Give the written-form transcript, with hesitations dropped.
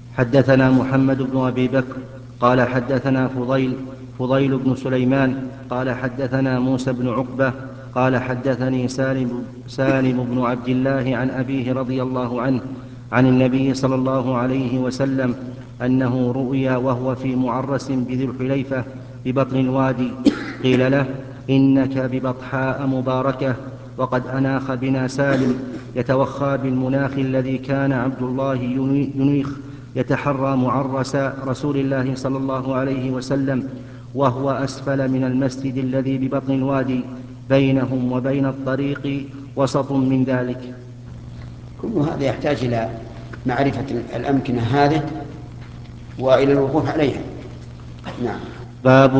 حدثنا محمد بن أبي بكر قال حدثنا فضيل بن سليمان قال حدثنا موسى بن عقبة قال حدثني سالم بن عبد الله عن أبيه رضي الله عنه عن النبي صلى الله عليه وسلم أنه رؤيا وهو في معرس بذي الحليفة ببطن الوادي، قيل له: إنك ببطحاء مباركة، وقد أناخ بنا سالم يتوخى بالمناخ الذي كان عبد الله ينيخ يتحرى معرس رسول الله صلى الله عليه وسلم، وهو أسفل من المسجد الذي ببطن الوادي، بينهم وبين الطريق وسط من ذلك. كل هذا يحتاج إلى معرفة الأمكنة هذه وإلى الوقوف عليها. نعم. باب